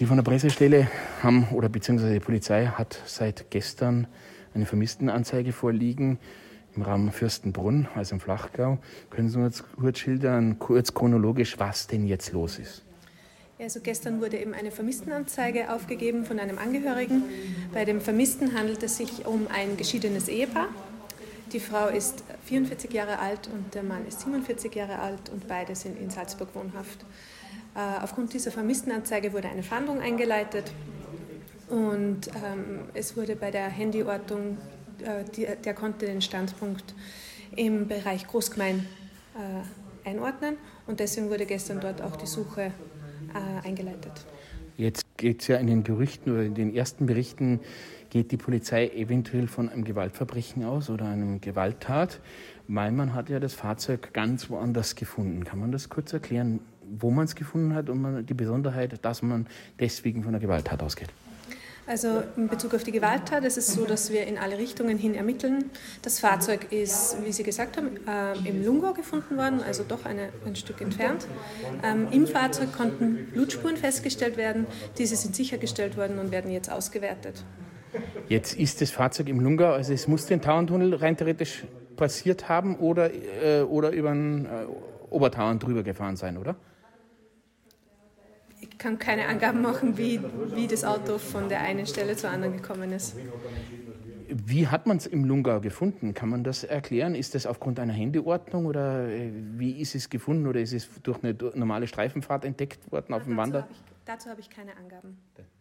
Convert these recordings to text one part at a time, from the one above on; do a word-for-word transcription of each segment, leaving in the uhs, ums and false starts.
Sie von der Pressestelle haben, oder beziehungsweise die Polizei hat seit gestern eine Vermisstenanzeige vorliegen im Raum Fürstenbrunn, also im Flachgau. Können Sie uns kurz schildern, kurz chronologisch, was denn jetzt los ist? Also gestern wurde eben eine Vermisstenanzeige aufgegeben von einem Angehörigen. Bei dem Vermissten handelt es sich um ein geschiedenes Ehepaar. Die Frau ist vierundvierzig Jahre alt und der Mann ist siebenundvierzig Jahre alt und beide sind in Salzburg wohnhaft. Äh, aufgrund dieser Vermisstenanzeige wurde eine Fahndung eingeleitet und ähm, es wurde bei der Handyortung, äh, die, der konnte den Standpunkt im Bereich Großgemein äh, einordnen und deswegen wurde gestern dort auch die Suche äh, eingeleitet. Jetzt geht es ja in den Gerüchten oder in den ersten Berichten, geht die Polizei eventuell von einem Gewaltverbrechen aus oder einem Gewalttat, weil man hat ja das Fahrzeug ganz woanders gefunden. Kann man das kurz erklären, wo man es gefunden hat und man, die Besonderheit, dass man deswegen von einer Gewalttat ausgeht? Also in Bezug auf die Gewalttat ist es so, dass wir in alle Richtungen hin ermitteln. Das Fahrzeug ist, wie Sie gesagt haben, äh, im Lungau gefunden worden, also doch eine, ein Stück entfernt. Ähm, Im Fahrzeug konnten Blutspuren festgestellt werden. Diese sind sichergestellt worden und werden jetzt ausgewertet. Jetzt ist das Fahrzeug im Lungau, also es muss den Tauerntunnel rein theoretisch passiert haben oder, äh, oder über den äh, Obertauern drüber gefahren sein, oder? Ich kann keine Angaben machen, wie, wie das Auto von der einen Stelle zur anderen gekommen ist. Wie hat man es im Lungau gefunden? Kann man das erklären? Ist das aufgrund einer Handyordnung oder wie ist es gefunden? Oder ist es durch eine normale Streifenfahrt entdeckt worden auf dem Wander? Habe ich, dazu habe ich keine Angaben.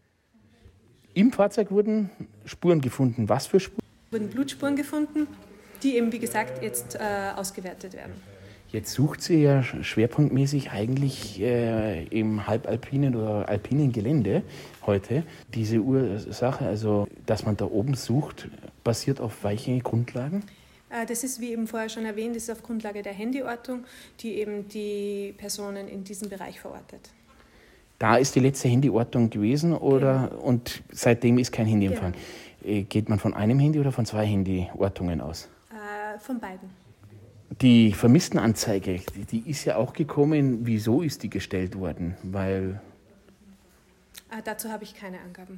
Im Fahrzeug wurden Spuren gefunden. Was für Spuren? Wurden Blutspuren gefunden, die eben, wie gesagt, jetzt äh, ausgewertet werden. Jetzt sucht sie ja schwerpunktmäßig eigentlich äh, im halbalpinen oder alpinen Gelände heute. Diese Ursache, also dass man da oben sucht, basiert auf welchen Grundlagen? Äh, das ist, wie eben vorher schon erwähnt, das ist auf Grundlage der Handyortung, die eben die Personen in diesem Bereich verortet. Da ist die letzte Handyortung gewesen oder genau. Und seitdem ist kein Handyempfang. Genau. Geht man von einem Handy oder von zwei Handyortungen aus? Äh, von beiden. Die Vermisstenanzeige, die ist ja auch gekommen. Wieso ist die gestellt worden? Weil äh, dazu habe ich keine Angaben.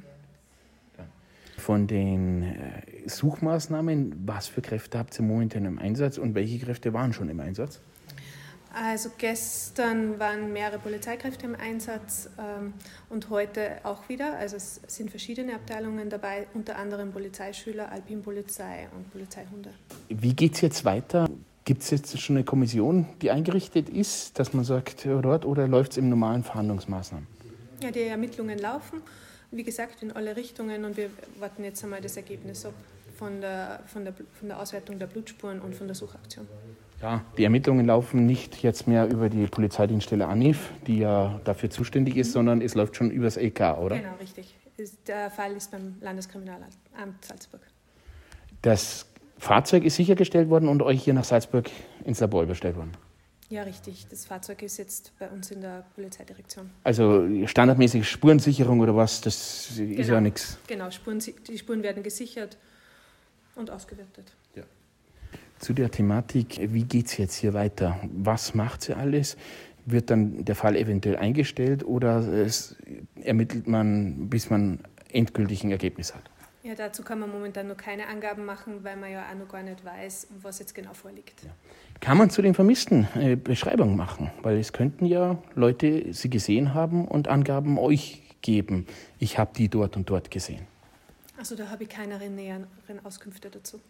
Von den Suchmaßnahmen, was für Kräfte habt ihr momentan im Einsatz und welche Kräfte waren schon im Einsatz? Also gestern waren mehrere Polizeikräfte im Einsatz ähm, und heute auch wieder. Also es sind verschiedene Abteilungen dabei, unter anderem Polizeischüler, Alpinpolizei und Polizeihunde. Wie geht es jetzt weiter? Gibt es jetzt schon eine Kommission, die eingerichtet ist, dass man sagt, dort, oder läuft es im normalen Verhandlungsmaßnahmen? Ja, die Ermittlungen laufen, wie gesagt, in alle Richtungen und wir warten jetzt einmal das Ergebnis ab von der, von der, von der Auswertung der Blutspuren und von der Suchaktion. Ja, die Ermittlungen laufen nicht jetzt mehr über die Polizeidienststelle ANIF, die ja dafür zuständig ist, mhm. sondern es läuft schon über das E K, oder? Genau, richtig. Der Fall ist beim Landeskriminalamt Salzburg. Das Fahrzeug ist sichergestellt worden und euch hier nach Salzburg ins Labor überstellt worden? Ja, richtig. Das Fahrzeug ist jetzt bei uns in der Polizeidirektion. Also standardmäßig Spurensicherung oder was, das genau. ist ja nichts? Genau, Spuren, die Spuren werden gesichert und ausgewertet. Ja. Zu der Thematik, wie geht es jetzt hier weiter? Was macht sie alles? Wird dann der Fall eventuell eingestellt oder es ermittelt man, bis man endgültig ein Ergebnis hat? Ja, dazu kann man momentan noch keine Angaben machen, weil man ja auch noch gar nicht weiß, was jetzt genau vorliegt. Ja. Kann man zu den Vermissten eine Beschreibung machen? Weil es könnten ja Leute sie gesehen haben und Angaben euch geben. Ich habe die dort und dort gesehen. Also da habe ich keine näheren Auskünfte dazu.